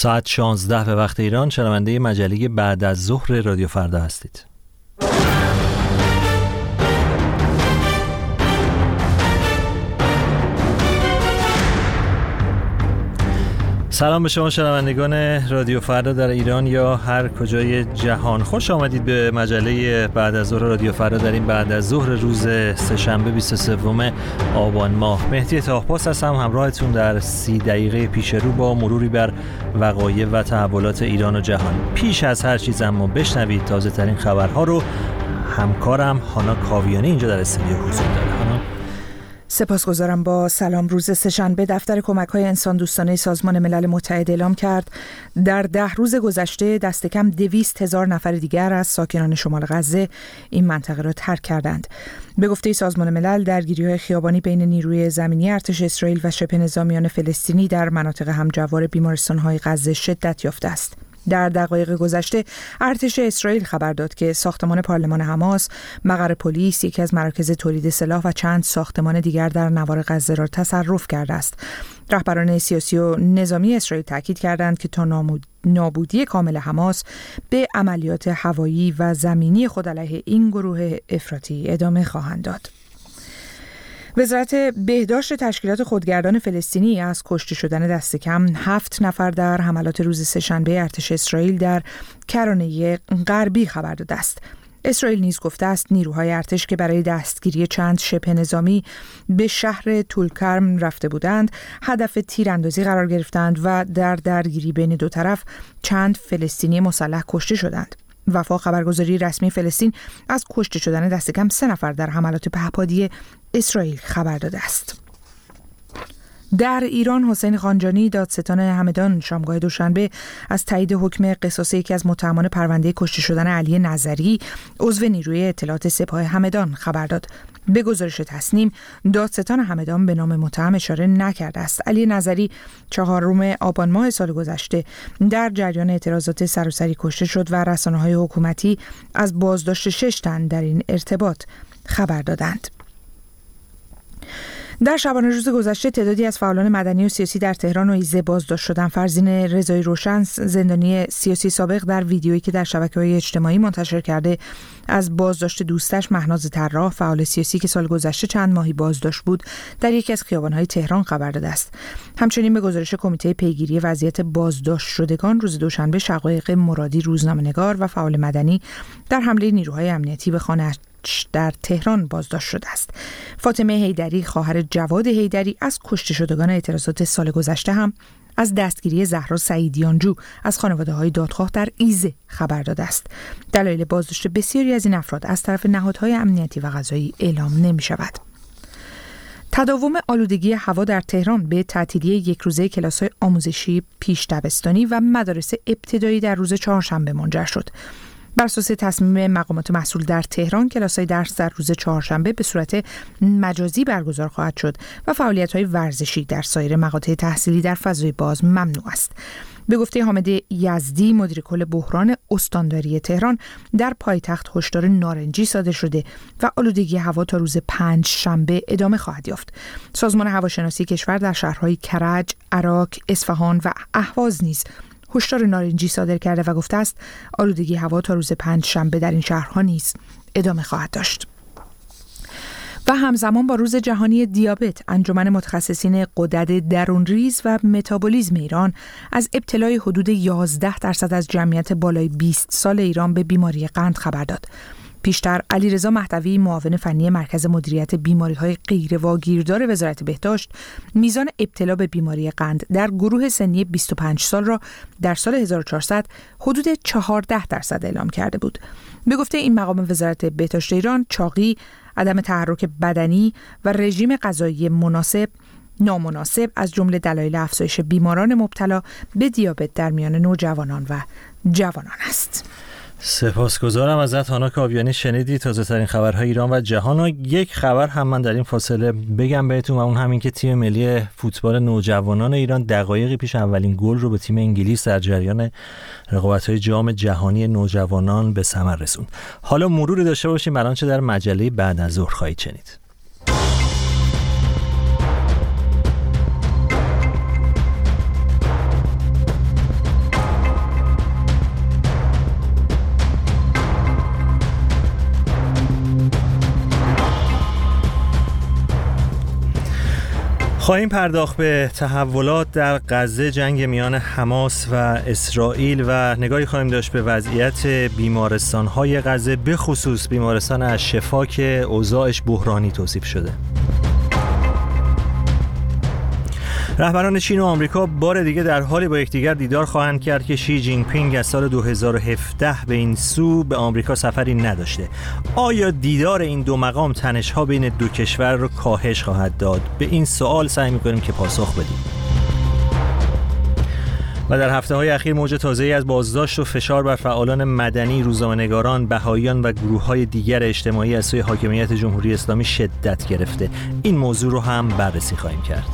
ساعت 16 به وقت ایران شنونده مجله بعد از ظهر رادیو فردا هستید. سلام به شما شنوندگان رادیو فردا در ایران یا هر کجای جهان. خوش آمدید به مجله بعد از ظهر رادیو فردا در این بعد از ظهر روز سه‌شنبه 23 آبان ماه. مهدی طاه‌پاس هستم همراهتون در 30 دقیقه پیش رو با مروری بر وقایع و تحولات ایران و جهان. پیش از هر چیز اما بشنوید تازه ترین خبرها رو. همکارم هانا کاویانی اینجا در استودیو حضور داره. هانا. سپاسگزارم. با سلام. روز سه‌شنبه دفتر کمک‌های انسان دوستانه سازمان ملل متحد اعلام کرد در 10 روز گذشته دست کم 200,000 نفر دیگر از ساکنان شمال غزه این منطقه را ترک کردند. به گفته سازمان ملل درگیری‌های خیابانی بین نیروی زمینی ارتش اسرائیل و شبه نظامیان فلسطینی در مناطق همجوار بیمارستان‌های غزه شدت یافته است. در دقایق گذشته ارتش اسرائیل خبر داد که ساختمان پارلمان حماس، مقر پلیس، یکی از مراکز تولید سلاح و چند ساختمان دیگر در نوار غزه را تصرف کرده است. رهبران سیاسی و نظامی اسرائیل تاکید کردند که تا نابودی کامل حماس به عملیات هوایی و زمینی خود علیه این گروه افراطی ادامه خواهند داد. وزارت بهداشت تشکیلات خودگردان فلسطینی از کشته شدن دست کم 7 نفر در حملات روز سه‌شنبه ارتش اسرائیل در کرانه غربی خبر داده است. اسرائیل نیز گفته است نیروهای ارتش که برای دستگیری چند شبه نظامی به شهر طولکرم رفته بودند، هدف تیراندازی قرار گرفتند و در درگیری بین دو طرف چند فلسطینی مسلح کشته شدند. وفا خبرگزاری رسمی فلسطین از کشته شدن دست کم 3 نفر در حملات پهپادی اسرائیل خبر داده است. در ایران حسین خانجانی دادستان همدان شامگاه دوشنبه از تایید حکم قصاص یکی از متهمان پرونده کشته شدن علی نظری عضو نیروی اطلاعات سپاه همدان خبر داد. به گزارش تصنیم دادستان همدان به نام متهم اشاره نکرده است. علی نظری 4 آبان ماه سال گذشته در جریان اعتراضات سراسری کشته شد و رسانه‌های حکومتی از بازداشت 6 تن در این ارتباط خبر دادند. در شبانه روز گذشته تعدادی از فعالان مدنی و سیاسی در تهران و ایزه بازداشت شدند. فرزین رضایی روشن، زندانی سیاسی سابق، در ویدیویی که در شبکه‌های اجتماعی منتشر کرده از بازداشت دوستش مهناز طراح، فعال سیاسی که سال گذشته چند ماهی بازداشت بود، در یکی از خیابان‌های تهران خبر داده است. همچنین به گزارش کمیته پیگیری وضعیت بازداشت شدگان روز دوشنبه شقایق مرادی روزنامه‌نگار و فعال مدنی در حمله نیروهای امنیتی به خانه در تهران بازداشت شده است. فاطمه حیدری خواهر جواد حیدری از کشته شدگان اعتراضات سال گذشته هم از دستگیری زهرا سعیدیانجو از خانواده‌های دادخواه در ایزه خبر داده است. دلایل بازداشت بسیاری از این افراد از طرف نهادهای امنیتی و قضایی اعلام نمی‌شود. تداوم آلودگی هوا در تهران به تعطیلی یک روزه کلاس‌های آموزشی پیش دبستانی و مدارس ابتدایی در روز چهارشنبه منجر شد. بر اساس تصمیم مقامات مسئول در تهران کلاس‌های درس در روز چهارشنبه به صورت مجازی برگزار خواهد شد و فعالیت‌های ورزشی در سایر مقاطع تحصیلی در فضای باز ممنوع است. به گفته حامد یزدی مدیر کل بحران استانداری تهران، در پایتخت هشدار نارنجی صادر شده و آلودگی هوا تا روز 5 شنبه ادامه خواهد یافت. سازمان هواشناسی کشور در شهرهای کرج، عراق، اصفهان و اهواز نیز هشدار نارنجی صادر کرده و گفته است آلودگی هوا تا روز 5 شنبه در این شهرها نیز ادامه خواهد داشت. و همزمان با روز جهانی دیابت، انجمن متخصصین غدد درونریز و متابولیسم ایران از ابتلای حدود 11% از جمعیت بالای 20 سال ایران به بیماری قند خبر داد. پیشتر علیرضا مهدوی معاون فنی مرکز مدیریت بیماری‌های غیرواگیردار وزارت بهداشت میزان ابتلا به بیماری قند در گروه سنی 25 سال را در سال 1400 حدود 14% اعلام کرده بود. به گفته این مقام وزارت بهداشت ایران، چاقی، عدم تحرک بدنی و رژیم غذایی نامناسب از جمله دلایل افزایش بیماران مبتلا به دیابت در میان نوجوانان و جوانان است. سپاسگزارم ازت هانا کاویانی. شنیدی تازه ترین خبرهای ایران و جهان و یک خبر هم من در این فاصله بگم بهتون و اون همین که تیم ملی فوتبال نوجوانان ایران دقایقی پیش اولین گل رو به تیم انگلیس در جریان رقابت‌های جام جهانی نوجوانان به ثمر رسوند. حالا مروری داشته باشیم بر آنچه در مجله بعد از ظهر خواهید شنید. خواهیم پرداخت به تحولات در غزه، جنگ میان حماس و اسرائیل و نگاهی خواهیم داشت به وضعیت بیمارستان‌های غزه، به خصوص بیمارستان الشفا که اوضاعش بحرانی توصیف شده. رهبران چین و آمریکا بار دیگه در حالی با یکدیگر دیدار خواهند کرد که شی جین پینگ از سال 2017 به این سو به آمریکا سفری نداشته. آیا دیدار این دو مقام تنش‌ها بین دو کشور رو کاهش خواهد داد؟ به این سوال سعی می‌کنیم که پاسخ بدیم. و در هفته‌های اخیر موج تازه‌ای از بازداشت و فشار بر فعالان مدنی، روزنامه‌نگاران، بهائیان و گروه‌های دیگر اجتماعی از سوی حاکمیت جمهوری اسلامی شدت گرفته. این موضوع رو هم بررسی خواهیم کرد.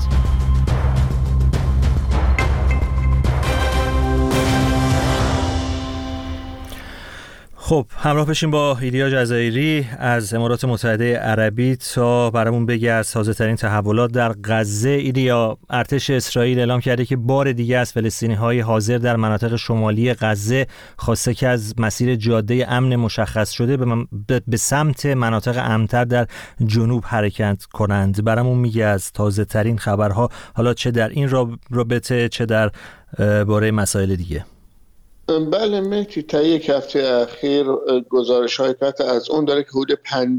خب همراه بشیم با ایلیا جزایری از امارات متحده عربی تا برامون بگه از تازه‌ترین تحولات در غزه. ایلیا، ارتش اسرائیل اعلام کرده که بار دیگه از فلسطینی‌های حاضر در مناطق شمالی غزه خواسته که از مسیر جاده امن مشخص شده به سمت مناطق امن‌تر در جنوب حرکت کنند. برامون میگه از تازه‌ترین خبرها، حالا چه در این رابطه چه در باره مسائل دیگه. بله مهدی، تا یک هفته اخیر گزارش‌های که از اون داره که حدود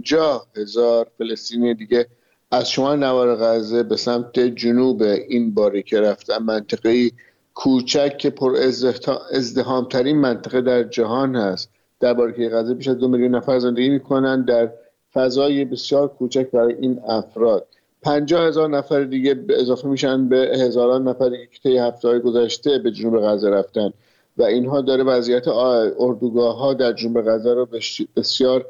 50,000 فلسطینی دیگه از شمال نوار غزه به سمت جنوب این باریکه رفتن. منطقه‌ای کوچک که پر ازدحام‌ترین منطقه در جهان هست. در باریکه غزه بیش از 2 میلیون نفر زندگی می‌کنند در فضای بسیار کوچک برای این افراد. 50,000 نفر دیگه اضافه میشن به هزاران نفری که طی هفته‌های گذشته به جنوب غزه رفتن و اینها داره وضعیت اردوگاه‌ها در جنوب غزه رو بسیار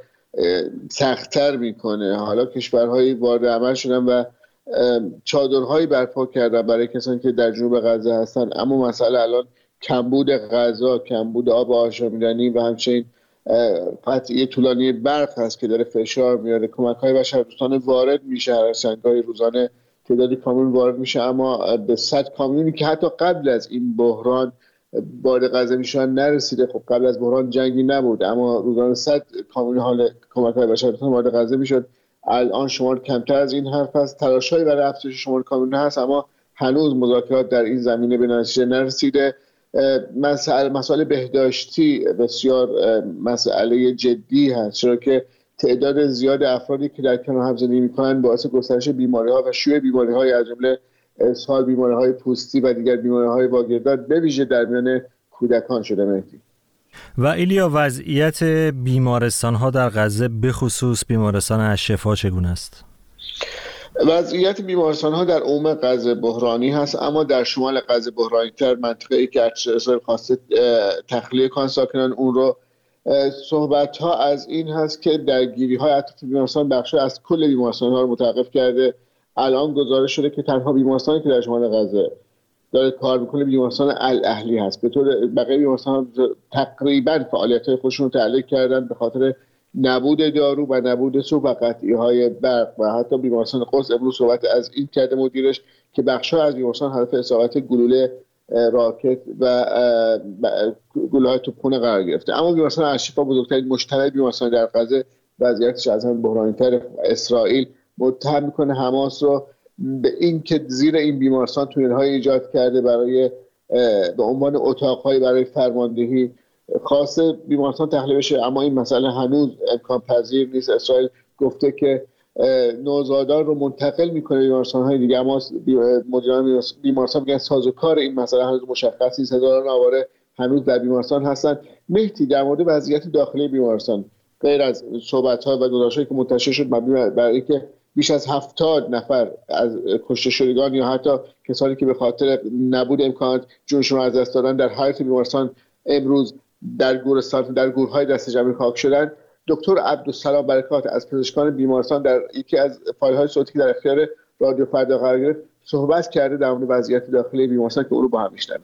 سخت‌تر میکنه. حالا کشورهایی وارد عمل شدن و چادرهایی برپا کردن برای کسانی که در جنوب غزه هستن، اما مسئله الان کمبود غذا، کمبود آب آشامیدنی و همچنین قطعی طولانی برق هست که داره فشار میاره. کمک‌های بشردوستانه وارد میشه، هر سنگ‌های روزانه تعدادی کامیون وارد میشه، اما به 100 کامیونی که حتی قبل از این بحران وارد غزه میشن نرسیده. خب قبل از بحران جنگی نبود، اما روزانه 100 کامیون حال کمک‌های بشردوستانه وارد غزه میشد. الان شمار کمتر از این حرف است. تلاش‌هایی برای افزایش شمار کامیون هست، اما هنوز مذاکرات در این زمینه به نتیجه نرسیده. مسائل بهداشتی بسیار مسئله جدی هست، چرا که تعداد زیاد افرادی که در کنار هم زندگی می‌کنند باعث گسترش بیماری‌ها و شیوع بیماری‌های از جمله اسهال، بیماری‌های پوستی و دیگر بیماری‌های واگیردار به ویژه در میان کودکان شده. مهدی و ایلیا، وضعیت بیمارستان‌ها در غزه به خصوص بیمارستان الشفا چگونه است؟ وضعیت بیمارستان‌ها در عموم غزه بحرانی هست، اما در شمال غزه بحرانی‌تر، منطقه‌ای که ارتش اسرائیل خواسته تخلیه کنند ساکنان اون رو. صحبت‌ها از این هست که درگیری‌های اطراف بیمارستان بخشی از کل بیمارستان‌ها رو متوقف کرده. الان گزارش شده که تنها بیمارستانی که در شمال غزه داره کار میکنه بیمارستان الاهلی هست. به طور بقیه بیمارستان‌ها تقریباً فعالیت‌های خودشون رو تعلیق کردن به خاطر نبود دارو و نبود سوخت و قطعی‌های برق. و حتی بیمارستان قدس امروز صحبت از این کرده مدیرش که بخش‌ها از بیمارستان هدف اصابت گلوله راکت و گلوله‌های توپخانه قرار گرفته. اما بیمارستان الشفا، بزرگترین مشترک بیمارستان در غزه، وضعیتش از هم بحرانی‌تر. اسرائیل متهم میکنه حماس رو به این که زیر این بیمارستان تونل‌های ایجاد کرده برای به عنوان اتاق‌های برای فرماندهی. خواسته بیمارستان تخلیه بشه، اما این مسئله هنوز امکان پذیر نیست. اسرائیل گفته که نوزادان رو منتقل میکنه بیمارستان‌های دیگه، اما مدیران بیمارستان میگن سازوکار این مسئله هنوز مشخص نیست. هزاران آواره هنوز در بیمارستان هستن. مهدی، در مورد وضعیت داخلی بیمارستان غیر از صحبت‌ها و گزارش‌هایی که منتشر شد برای اینکه بیش از 70 نفر از کشته شدگان یا حتی کسانی که به خاطر نبود امکانات جونشون رو از دست دادن در حیاط بیمارستان امروز در گورستان در گورهای دست جمعی خاک شدن، دکتر عبدالسلام برکات از پزشکان بیمارستان در یکی از فایل‌های صوتی که در اختیار رادیو فردا قرار گرفت صحبت کرده در مورد وضعیت داخلی بیمارستان که او رو با هم میشنویم.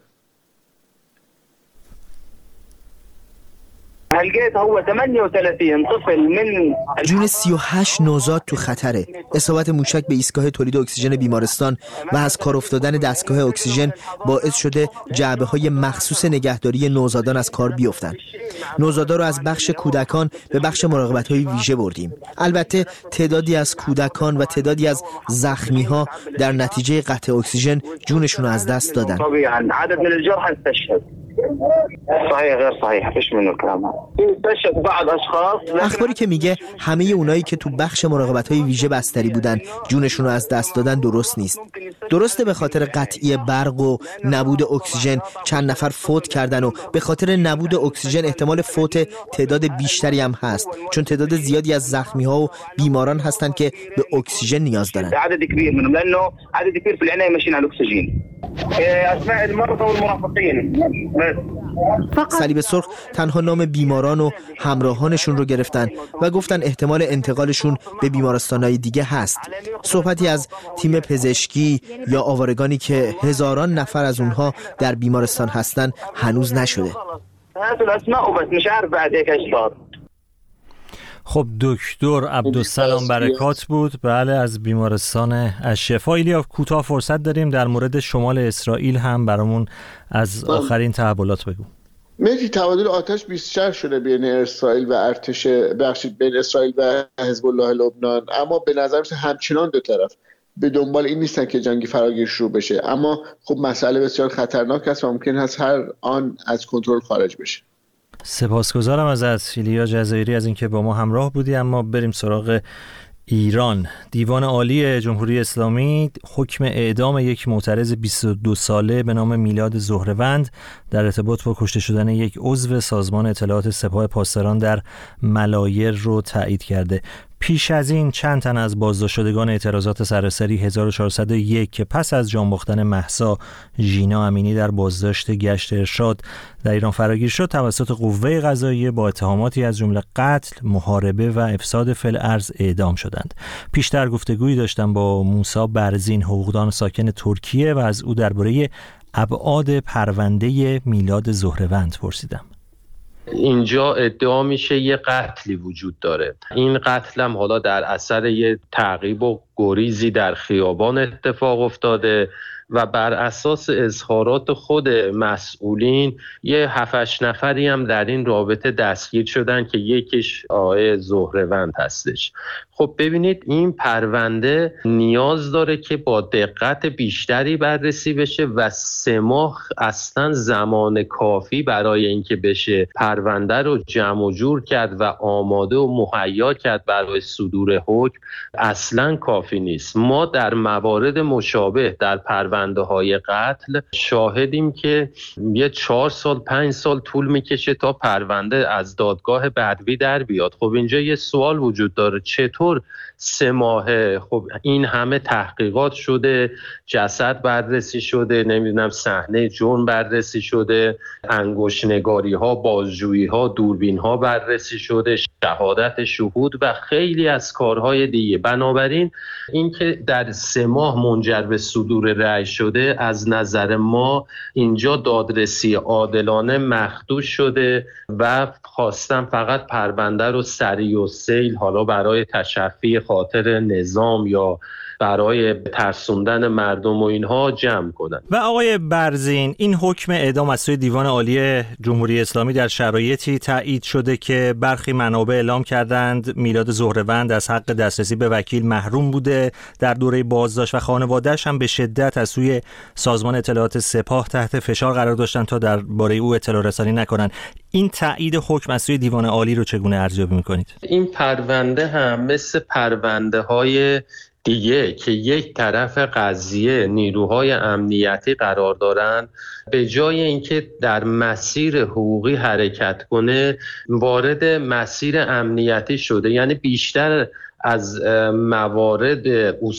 جون 38 نوزاد تو خطره. اصابت موشک به ایستگاه تولید اکسیژن بیمارستان و از کار افتادن دستگاه اکسیژن باعث شده جعبه‌های مخصوص نگهداری نوزادان از کار بیفتن. نوزادا رو از بخش کودکان به بخش مراقبت‌های ویژه بردیم. البته تعدادی از کودکان و تعدادی از زخمی‌ها در نتیجه قطع اکسیژن جونشون رو از دست دادن. عدد من الجرحى استشهد. صحیح غیر صحیح فيش منه الكلام استشهد بعض اشخاص. اخباری که میگه همه اونایی که تو بخش مراقبت‌های ویژه بستری بودن جونشون رو از دست دادن درست نیست. درسته به خاطر قطعی برق و نبود اکسیژن چند نفر فوت کردن و به خاطر نبود اکسیژن احتمال فوت تعداد بیشتری هم هست، چون تعداد زیادی از زخمی‌ها و بیماران هستن که به اکسیژن نیاز دارن. عدد كبير منهم لانه عدد كبير في العنايه ماشيين على الاكسجين. اسماء المرضى والمرافقين. صلیب سرخ تنها نام بیماران و همراهانشون رو گرفتن و گفتن احتمال انتقالشون به بیمارستانهای دیگه هست. صحبتی از تیم پزشکی یا آوارگانی که هزاران نفر از اونها در بیمارستان هستن هنوز نشده. خب دکتر عبدالسلام برکات بود، بله، از بیمارستان الشفا. ایلیا کوتاه فرصت داریم، در مورد شمال اسرائیل هم برامون از آخرین تحولات بگو. مهدی تبادل آتش 20 شده بین اسرائیل و ارتش بین اسرائیل و حزب الله لبنان، اما به نظر میاد همچنان دو طرف به دنبال این نیستن که جنگی فراگیر شروع بشه، اما خب مسئله بسیار خطرناک است و ممکن است هر آن از کنترل خارج بشه. سپاسگزارم ازت ایلیا جزایری از اینکه با ما همراه بودی. اما بریم سراغ ایران. دیوان عالی جمهوری اسلامی حکم اعدام یک معترض 22 ساله به نام میلاد زهره‌وند در ارتباط با کشته شدن یک عضو سازمان اطلاعات سپاه پاسداران در ملایر رو تایید کرده. پیش از این چند تن از بازداشت شدگان اعتراضات سراسری 1401 که پس از جان باختن مهسا ژینا امینی در بازداشت گشت ارشاد در ایران فراگیر شد توسط قوه قضاییه با اتهاماتی از جمله قتل، محاربه و افساد فی الارض اعدام شدند. پیشتر گفتگویی داشتم با موسی برزین، حقوقدان ساکن ترکیه، و از او درباره ابعاد پرونده میلاد زهره‌وند پرسیدم. اینجا ادعا میشه یه قتلی وجود داره. این قتل هم حالا در اثر یه تعقیب و گریزی در خیابان اتفاق افتاده و بر اساس اظهارات خود مسئولین یه 7-8 نفری هم در این رابطه دستگیر شدن که یکیش آقای زهره‌وند هستش. خب ببینید این پرونده نیاز داره که با دقت بیشتری بررسی بشه و 3 ماه اصلا زمان کافی برای اینکه بشه پرونده رو جمع و جور کرد و آماده و مهیا کرد برای صدور حکم اصلا کافی نیست. ما در موارد مشابه در پرونده های قتل شاهدیم که یه 4 سال 5 سال طول میکشه تا پرونده از دادگاه بدوی در بیاد. خب اینجا یه سوال وجود داره، چطور 3 ماهه؟ خب این همه تحقیقات شده، جسد بررسی شده، نمیدونم صحنه جرم بررسی شده، انگشت‌نگاری ها، بازجویی ها، دوربین ها بررسی شده، شهادت شهود و خیلی از کارهای دیگه. بنابراین اینکه در 3 ماه منجر به صدور رأی شده، از نظر ما اینجا دادرسی عادلانه مخدوش شده و خواستم فقط پرونده رو سریع و سیل حالا برای تشفی خاطر نظام یا برای ترسوندن مردم و اینها جمع کنن. و آقای برزین، این حکم اعدام از سوی دیوان عالی جمهوری اسلامی در شرایطی تایید شده که برخی منابع اعلام کردند میلاد زهره‌وند از حق دسترسی به وکیل محروم بوده در دوره بازداشت و خانواده‌اش هم به شدت از سوی سازمان اطلاعات سپاه تحت فشار قرار داشتن تا درباره او اطلاع رسانی نکنن. این تایید حکم از سوی دیوان عالی رو چگونه ارزیابی می‌کنید؟ این پرونده هم مثل پرونده‌های دیگه که یک طرف قضیه نیروهای امنیتی قرار دارن، به جای اینکه در مسیر حقوقی حرکت کنه وارد مسیر امنیتی شده. یعنی بیشتر از موارد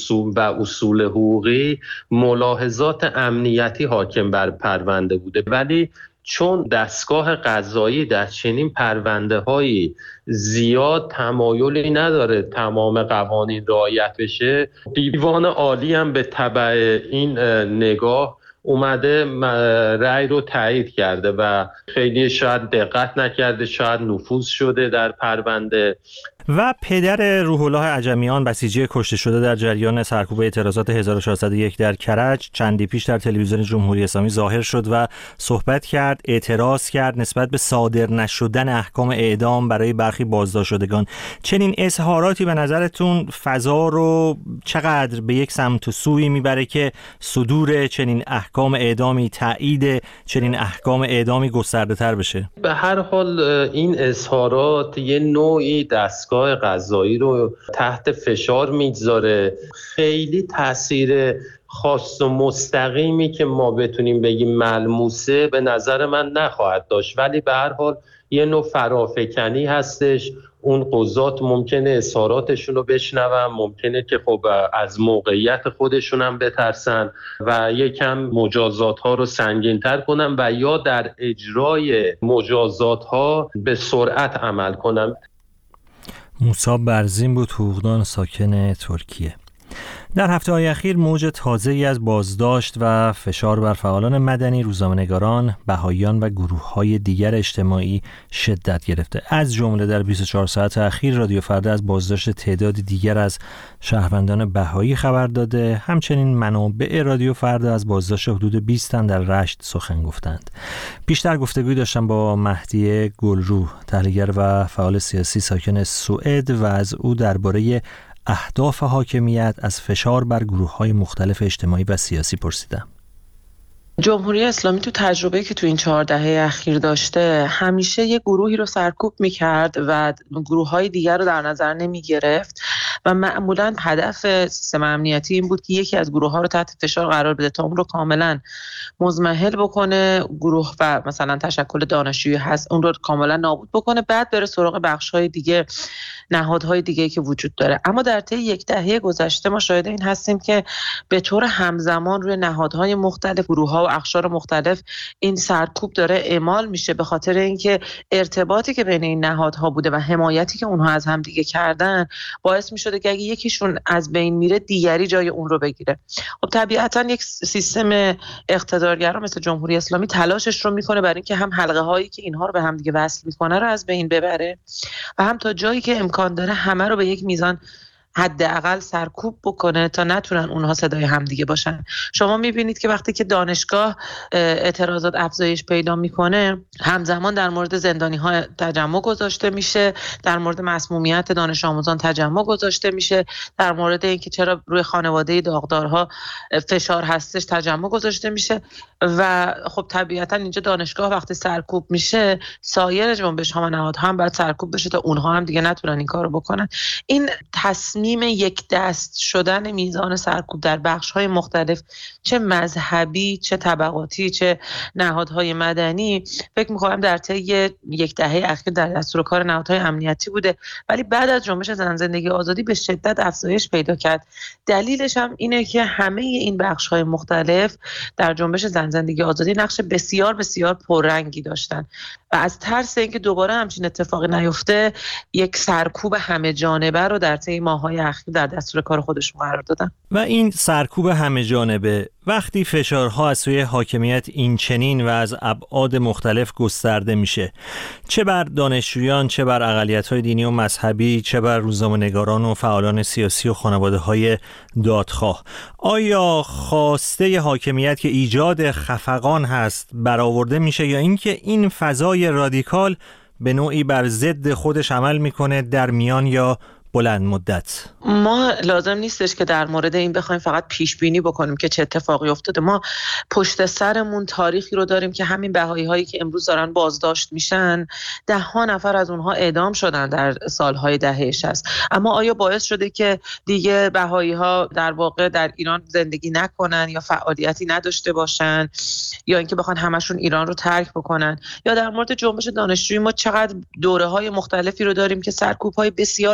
اصول حقوقی ملاحظات امنیتی حاکم بر پرونده بوده، ولی چون دستگاه قضایی در چنین پرونده‌هایی زیاد تمایلی نداره تمام قوانین رعایت بشه، دیوان عالی هم به تبع این نگاه اومده رأی رو تایید کرده و خیلی شاید دقت نکرده، شاید نفوذ شده در پرونده. و پدر روح الله عجمیان بسیجی کشته شده در جریان سرکوب اعتراضات 1401 در کرج چندی پیش در تلویزیون جمهوری اسلامی ظاهر شد و صحبت کرد، اعتراض کرد نسبت به صادر نشدن احکام اعدام برای برخی بازداشت شدگان. چنین اظهاراتی به نظرتون فضا رو چقدر به یک سمت و سوی میبره که صدور چنین احکام اعدامی، تایید چنین احکام اعدامی گسترده تر بشه؟ به هر حال این اظهارات یه نوعی دستگاه قضایی رو تحت فشار میگذاره. خیلی تاثیر خاص و مستقیمی که ما بتونیم بگیم ملموسه به نظر من نخواهد داشت، ولی به هر حال یه نوع فرافکنی هستش. اون قضات ممکنه اظهاراتشون رو بشنون، ممکنه که خب از موقعیت خودشون هم بترسن و یکم مجازات ها رو سنگین تر کنن و یا در اجرای مجازات ها به سرعت عمل کنن. موسی برزین بود، حقوقدان ساکن ترکیه. در هفته‌های اخیر موج تازه‌ای از بازداشت و فشار بر فعالان مدنی، روزنامه‌نگاران، بهائیان و گروه‌های دیگر اجتماعی شدت گرفته. از جمله در 24 ساعت اخیر رادیو فردا از بازداشت تعداد دیگر از شهروندان بهایی خبر داده. همچنین منابع رادیو فردا از بازداشت حدود 20 تن در رشت سخن گفتند. بیشتر گفتگوی داشتم با مهدی گلرو، تحلیلگر و فعال سیاسی ساکن سوئد، و از او درباره اهداف حاکمیت از فشار بر گروه‌های مختلف اجتماعی و سیاسی پرسیدم. جمهوری اسلامی تو تجربه‌ای که تو این 4 دهه اخیر داشته همیشه یه گروهی رو سرکوب می‌کرد و گروه‌های دیگر رو در نظر نمی‌گرفت و معمولاً هدف سیستم امنیتی این بود که یکی از گروه‌ها رو تحت فشار قرار بده تا اون رو کاملاً مضمحل بکنه، گروه و مثلا تشکل دانشجویی هست اون رو کاملاً نابود بکنه، بعد بره سراغ بخش‌های دیگه، نهادهای دیگه که وجود داره. اما در طی 1 دهه گذشته ما شاهد این هستیم که به طور همزمان روی نهادهای مختلف، گروه‌ها و اقشار مختلف این سرکوب داره اعمال میشه، به خاطر اینکه ارتباطی که بین این نهادها بوده و حمایتی که اونها از هم دیگه کردن باعث میشده که اگه یکیشون از بین میره دیگری جای اون رو بگیره. خب طبیعتاً یک سیستم اقتدارگرا مثل جمهوری اسلامی تلاشش رو میکنه برای اینکه هم حلقه هایی که اینها رو به هم دیگه وصل میکنه رو از بین ببره و هم تا جایی که امکان داره همه رو به یک میزان حداقل سرکوب بکنه تا نتونن اونها صدای همدیگه باشن. شما میبینید که وقتی که دانشگاه اعتراضات افزایش پیدا میکنه، همزمان در مورد زندانی ها تجمع گذاشته میشه، در مورد مسمومیت دانش آموزان تجمع گذاشته میشه، در مورد اینکه چرا روی خانواده داغدارها فشار هستش تجمع گذاشته میشه و خب طبیعتا اینجا دانشگاه وقتی سرکوب میشه، سایر جنبش ها و نهادها هم باید سرکوب بشه تا اونها هم دیگه نتونن این کارو بکنن. این تصمیم یک دست شدن میزان سرکوب در بخش‌های مختلف، چه مذهبی، چه طبقاتی، چه نهادهای مدنی، فکر می‌کنم در طی 1 دهه اخیر در دستور کار نهادهای امنیتی بوده، ولی بعد از جنبش زن زندگی آزادی به شدت افزایش پیدا کرد. دلیلش هم اینه که همه این بخش‌های مختلف در جنبش زن زندگی آزادی نقش بسیار بسیار پررنگی داشتن و از ترس اینکه دوباره همچین اتفاقی نیفته، یک سرکوب همه جانبه رو در طی ماه‌های اخیر در دستور کار خودشون قرار دادن. و این سرکوب همه جانبه وقتی فشارها از سوی حاکمیت این چنین و از ابعاد مختلف گسترده میشه، چه بر دانشجویان، چه بر اقلیت‌های دینی و مذهبی، چه بر روزنامه‌نگاران و فعالان سیاسی و خانواده‌های دادخواه، آیا خواسته حاکمیت که ایجاد خفقان هست برآورده میشه یا اینکه این فضای رادیکال به نوعی بر ضد خودش عمل میکنه در میان یا بلند مدت؟ ما لازم نیستش که در مورد این بخوایم فقط پیش بینی بکنیم که چه اتفاقی افتاده. ما پشت سرمون تاریخی رو داریم که همین بهایی هایی که امروز دارن بازداشت میشن، 10 نفر از اونها اعدام شدن در سالهای دهه 60. اما آیا باعث شده که دیگه بهایی ها در واقع در ایران زندگی نکنن یا فعالیتی نداشته باشن یا اینکه بخوان همشون ایران رو ترک بکنن؟ یا در مورد جنبش دانشجویی ما چقدر دوره‌های مختلفی رو داریم که سرکوب‌های بسیار بسیار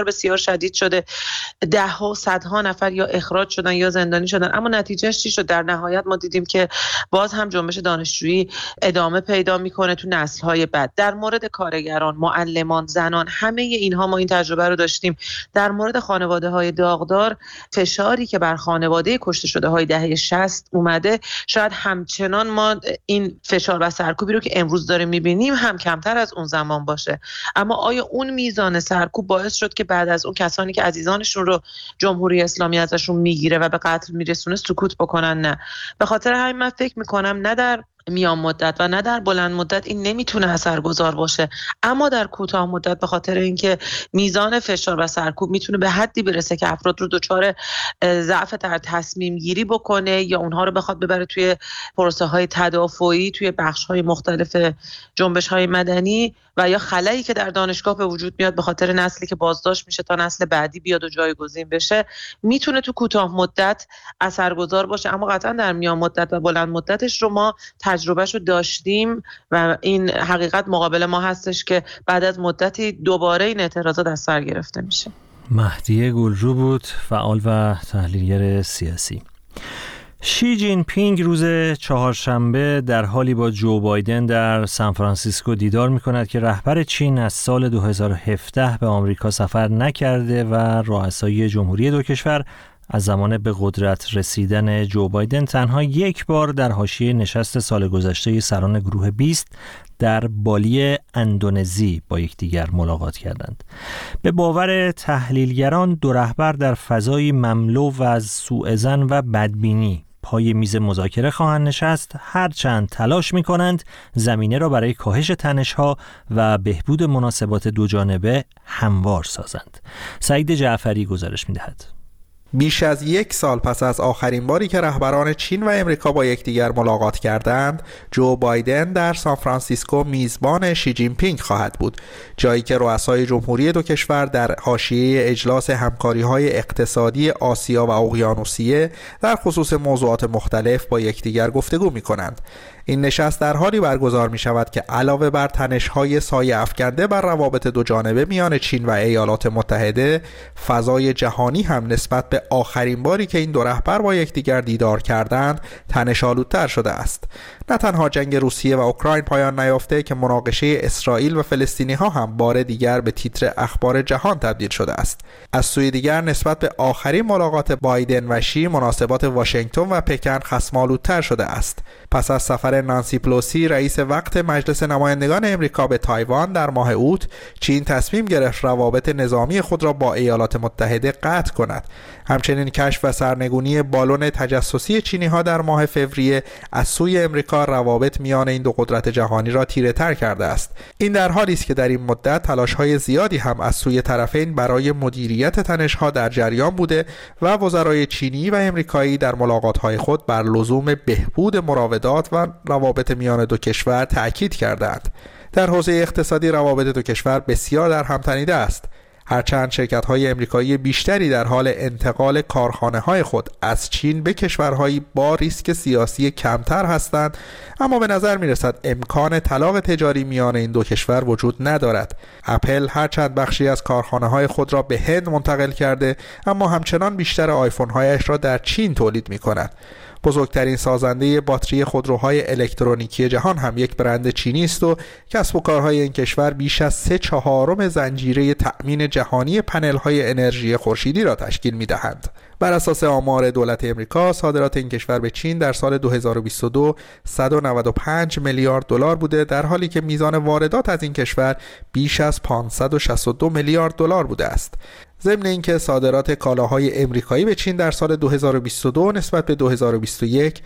شدید شده، ده ها و صدها نفر یا اخراج شدن یا زندانی شدن. اما نتیجهش چی شد؟ در نهایت ما دیدیم که باز هم جنبش دانشجویی ادامه پیدا میکنه تو نسل‌های بعد. در مورد کارگران، معلمان، زنان، همه اینها ما این تجربه رو داشتیم. در مورد خانواده‌های داغدار، فشاری که بر خانواده کشته شده های دهه 60 اومده، شاید همچنان ما این فشار و سرکوبی رو که امروز داریم میبینیم هم کمتر از اون زمان باشه. اما آیا اون میزان سرکوب باعث شد که بعد از اون کسانی که عزیزانشون رو جمهوری اسلامی ازشون میگیره و به قتل میرسونه سکوت بکنن؟ نه. به خاطر همین من فکر میکنم نه در میان مدت و نه در بلند مدت این نمیتونه اثرگذار باشه، اما در کوتاه مدت به خاطر اینکه میزان فشار و سرکوب میتونه به حدی برسه که افراد رو دچار ضعف در تصمیم گیری بکنه یا اونها رو بخواد ببره توی پروسه های تدافعی توی بخش های مختلف جنبش های مدنی و یا خلایی که در دانشگاه به وجود میاد به خاطر نسلی که بازداشت میشه تا نسل بعدی بیاد و جایگزین بشه، میتونه تو کوتاه مدت اثرگذار باشه. اما قطعا در میان مدت و بلند مدتش رو ما تجربهشو داشتیم و این حقیقت مقابل ما هستش که بعد از مدتی دوباره این اعتراضات از سر گرفته میشه. مهدیه گلرو بود، فعال و تحلیلگر سیاسی. شی جین پینگ روز چهارشنبه در حالی با جو بایدن در سان فرانسیسکو دیدار می‌کند که رهبر چین از سال 2017 به آمریکا سفر نکرده و رؤسای جمهوری دو کشور از زمان به قدرت رسیدن جو بایدن تنها یک بار در حاشیه نشست سال گذشته سران گروه 20 در بالی اندونزی با یکدیگر ملاقات کردند. به باور تحلیلگران دو رهبر در فضایی مملو از سوء ظن و بدبینی پای میز مذاکره خواهند نشست، هرچند تلاش می‌کنند زمینه را برای کاهش تنش‌ها و بهبود مناسبات دو جانبه هموار سازند. سعید جعفری گزارش می‌دهد. بیش از یک سال پس از آخرین باری که رهبران چین و امریکا با یکدیگر ملاقات کردند، جو بایدن در سان فرانسیسکو میزبان شی جین پینگ خواهد بود، جایی که رؤسای جمهوری دو کشور در حاشیه اجلاس همکاری‌های اقتصادی آسیا و اقیانوسیه در خصوص موضوعات مختلف با یکدیگر گفتگو می‌کنند. این نشست در حالی برگزار می شود که علاوه بر تنش‌های سایه افکنده بر روابط دو جانبه میان چین و ایالات متحده، فضای جهانی هم نسبت به آخرین باری که این دو رهبر با یکدیگر دیدار کردند تنش‌آلودتر شده است. نه تنها جنگ روسیه و اوکراین پایان نیافته که مناقشه اسرائیل و فلسطینی‌ها هم بار دیگر به تیتر اخبار جهان تبدیل شده است. از سوی دیگر نسبت به آخرین ملاقات بایدن و شی مناسبات واشنگتن و پکن خصم‌آلودتر شده است. پس از سفر نانسی پلوسی رئیس وقت مجلس نمایندگان امریکا به تایوان در ماه اوت، چین تصمیم گرفت روابط نظامی خود را با ایالات متحده قطع کند. همچنین کشف و سرنگونی بالون تجسسی چینی‌ها در ماه فوریه از سوی امریکا روابط میان این دو قدرت جهانی را تیره‌تر کرده است. این در حالی است که در این مدت تلاش‌های زیادی هم از سوی طرفین برای مدیریت تنش‌ها در جریان بوده و وزرای چینی و امریکایی در ملاقات‌های خود بر لزوم بهبود مراودات و روابط میان دو کشور تأکید کردند. در حوزه اقتصادی روابط دو کشور بسیار در هم تنیده است. هرچند شرکت‌های امریکایی بیشتری در حال انتقال کارخانه‌های خود از چین به کشورهایی با ریسک سیاسی کمتر هستند، اما به نظر می‌رسد امکان طلاق تجاری میان این دو کشور وجود ندارد. اپل هرچند بخشی از کارخانه‌های خود را به هند منتقل کرده، اما همچنان بیشتر آیفون‌هایش را در چین تولید می‌کند. بزرگترین سازنده باتری خودروهای الکترونیکی جهان هم یک برند چینی است و کسب و کارهای این کشور بیش از 3/4 زنجیره تأمین جهانی پنل‌های انرژی خورشیدی را تشکیل می‌دهند. بر اساس آمار دولت امریکا، صادرات این کشور به چین در سال 2022 195 میلیارد دلار بوده، در حالی که میزان واردات از این کشور بیش از 562 میلیارد دلار بوده است. ضمن اینکه صادرات کالاهای امریکایی به چین در سال 2022 نسبت به 2021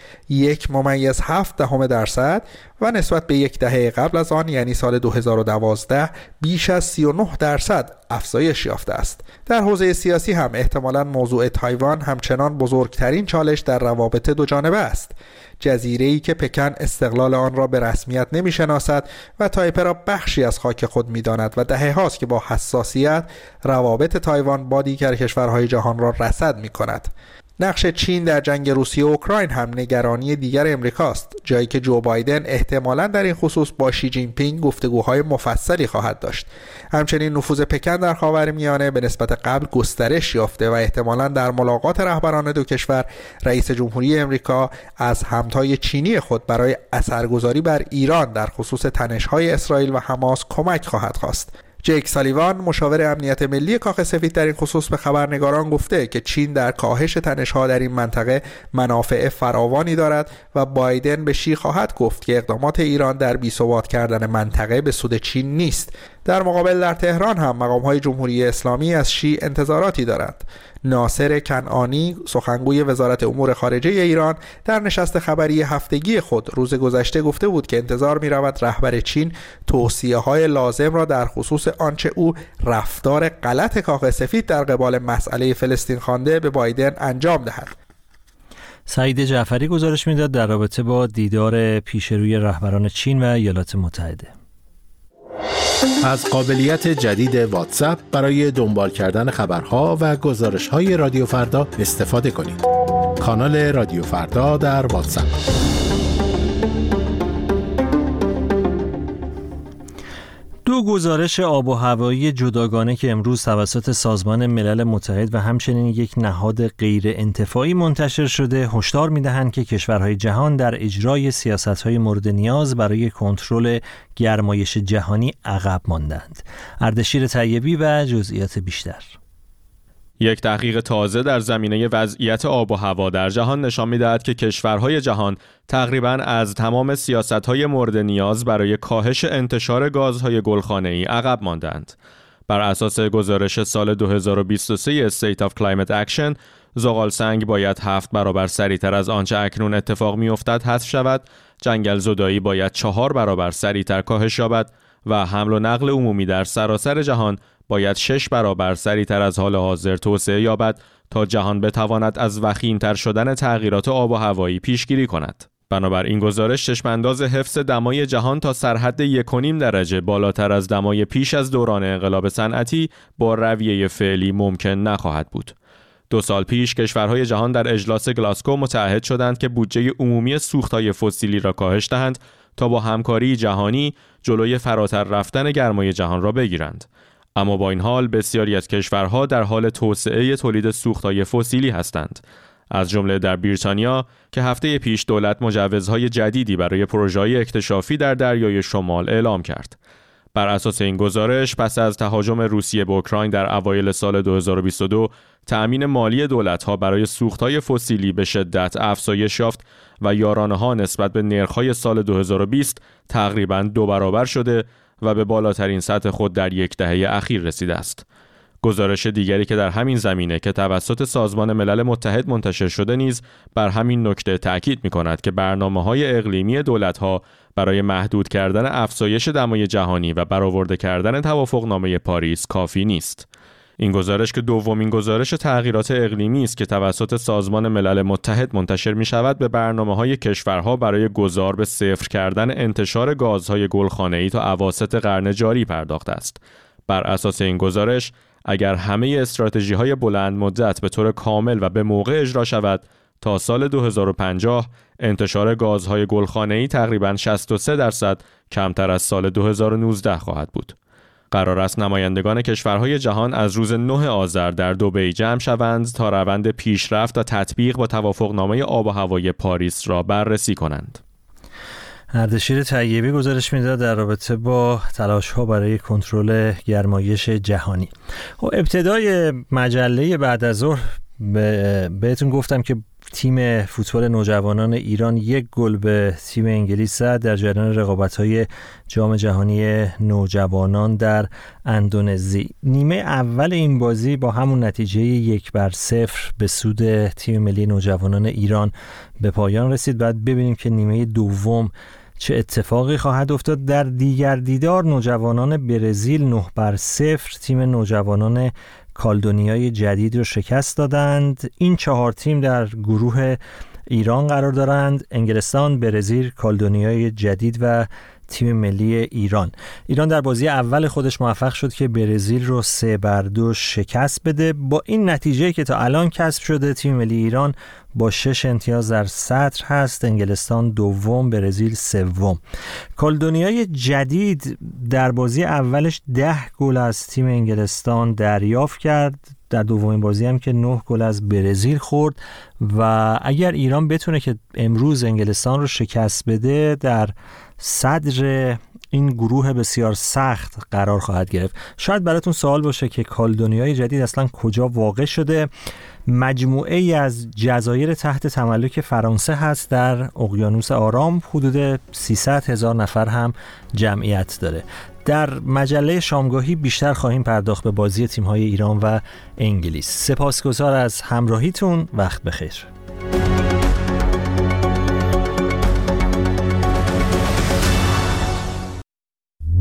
1.7% و نسبت به یک دهه قبل از آن یعنی سال 2012 بیش از 39% افزایش یافته است. در حوزه سیاسی هم احتمالاً موضوع تایوان همچنان بزرگترین چالش در روابط دو جانبه است. جزیره‌ای که پکن استقلال آن را به رسمیت نمی‌شناسد و تایپه را بخشی از خاک خود می‌داند و دهه‌هاست که با حساسیت روابط تایوان با دیگر کشورهای جهان را رصد می‌کند. نقش چین در جنگ روسیه و اوکراین هم نگرانی دیگر امریکاست، جایی که جو بایدن احتمالاً در این خصوص با شی جین پینگ گفتگوهای مفصلی خواهد داشت. همچنین نفوذ پکن در خاورمیانه به نسبت قبل گسترش یافته و احتمالاً در ملاقات رهبران دو کشور رئیس جمهوری امریکا از همتای چینی خود برای اثرگذاری بر ایران در خصوص تنش‌های اسرائیل و حماس کمک خواهد خواست. جیک سالیوان مشاور امنیت ملی کاخ سفید در این خصوص به خبرنگاران گفته که چین در کاهش تنش‌ها در این منطقه منافع فراوانی دارد و بایدن به شی خواهد گفت که اقدامات ایران در بی‌ثبات کردن منطقه به سود چین نیست. در مقابل در تهران هم مقام‌های جمهوری اسلامی از شی انتظاراتی دارند. ناصر کنعانی سخنگوی وزارت امور خارجه ایران در نشست خبری هفتگی خود روز گذشته گفته بود که انتظار می‌رود رهبر چین توصیه‌های لازم را در خصوص آنچه او رفتار غلط کاخ سفید در قبال مسئله فلسطین خوانده به بایدن انجام دهد. سعید جعفری گزارش میداد در رابطه با دیدار پیشروی رهبران چین و ایالات متحده. از قابلیت جدید واتساپ برای دنبال کردن خبرها و گزارش‌های رادیو فردا استفاده کنید. کانال رادیو فردا در واتساپ. دو گزارش آب و هوایی جداگانه که امروز توسط سازمان ملل متحد و همچنین یک نهاد غیر انتفاعی منتشر شده هشدار می‌دهند که کشورهای جهان در اجرای سیاست‌های مورد نیاز برای کنترل گرمایش جهانی عقب ماندند. اردشیر طیبی و جزئیات بیشتر. یک تحقیق تازه در زمینه وضعیت آب و هوا در جهان نشان می‌دهد که کشورهای جهان تقریباً از تمام سیاست‌های مورد نیاز برای کاهش انتشار گازهای گلخانه‌ای عقب ماندند. بر اساس گزارش سال 2023 State of Climate Action، زغالسنگ باید 7 برابر سریعتر از آنچه اکنون اتفاق می‌افتد حذف شود، جنگل زدایی باید 4 برابر سریعتر کاهش یابد و حمل و نقل عمومی در سراسر جهان باید 6 برابر سریعتر از حال حاضر توسعه یابد تا جهان بتواند از وخیم‌تر شدن تغییرات آب و هوایی پیشگیری کند. بنابراین گزارش چشمانداز حفظ دمای جهان تا سرحد 1.5 درجه بالاتر از دمای پیش از دوران انقلاب صنعتی با رویه فعلی ممکن نخواهد بود. 2 سال پیش کشورهای جهان در اجلاس گلاسکو متعهد شدند که بودجه عمومی سوختهای فسیلی را کاهش دهند تا با همکاری جهانی جلوی فراتر رفتن گرمای جهان را بگیرند. اما با این حال بسیاری از کشورها در حال توسعه تولید سوختهای فسیلی هستند. از جمله در بریتانیا که هفته پیش دولت مجوزهای جدیدی برای پروژه‌های اکتشافی در دریای شمال اعلام کرد. بر اساس این گزارش پس از تهاجم روسیه به اوکراین در اوایل سال 2022 تأمین مالی دولت‌ها برای سوختهای فسیلی به شدت افزایش یافت و یارانه‌ها نسبت به نرخ‌های سال 2020 تقریباً 2 برابر شده و به بالاترین سطح خود در 10 دهه اخیر رسیده است. گزارش دیگری که در همین زمینه که توسط سازمان ملل متحد منتشر شده نیز بر همین نکته تأکید می‌کند که برنامه‌های اقلیمی دولت‌ها برای محدود کردن افزایش دمای جهانی و برآورده کردن توافقنامه پاریس کافی نیست. این گزارش که دومین گزارش تغییرات اقلیمی است که توسط سازمان ملل متحد منتشر می‌شود به برنامه‌های کشورها برای گذار به صفر کردن انتشار گازهای گلخانه‌ای تا اواسط قرن جاری پرداخته است. بر اساس این گزارش اگر همه استراتژی‌های بلند مدت به طور کامل و به موقع اجرا شود تا سال 2050 انتشار گازهای گلخانه‌ای تقریباً 63% کمتر از سال 2019 خواهد بود. قرار است نمایندگان کشورهای جهان از روز 9 آذر در دبی جمع شوند تا روند پیشرفت و تطبیق با توافقنامه آب و هوایی پاریس را بررسی کنند. اردشیر طیبی گزارش میداد در رابطه با تلاش‌ها برای کنترل گرمایش جهانی. خب ابتدای مجله بعد از ظهر بهتون گفتم که تیم فوتبال نوجوانان ایران 1 گل به تیم انگلیس زد در جریان رقابت‌های جام جهانی نوجوانان در اندونزی. نیمه اول این بازی با همون نتیجه 1-0 به سود تیم ملی نوجوانان ایران به پایان رسید. بعد ببینیم که نیمه دوم چه اتفاقی خواهد افتاد. در دیگر دیدار نوجوانان برزیل 9-0 تیم نوجوانان کالدونیای جدید رو شکست دادند. این 4 تیم در گروه ایران قرار دارند: انگلستان، برزیل، کالدونیای جدید و تیم ملی ایران. ایران در بازی اول خودش موفق شد که برزیل رو 3-2 شکست بده. با این نتیجه که تا الان کسب شده، تیم ملی ایران با 6 امتیاز در صدر هست، انگلستان دوم، برزیل سوم. کالدونیای جدید در بازی اولش 10 گل از تیم انگلستان دریافت کرد، در دومین بازی هم که 9 گل از برزیل خورد و اگر ایران بتونه که امروز انگلستان رو شکست بده، در صدر این گروه بسیار سخت قرار خواهد گرفت. شاید براتون سوال باشه که کالدونیای جدید اصلا کجا واقع شده؟ مجموعه ای از جزایر تحت تملک فرانسه هست در اقیانوس آرام، حدود 300,000 نفر هم جمعیت داره. در مجله شامگاهی بیشتر خواهیم پرداخت به بازی تیم‌های ایران و انگلیس. سپاسگزار از همراهیتون، وقت بخیر.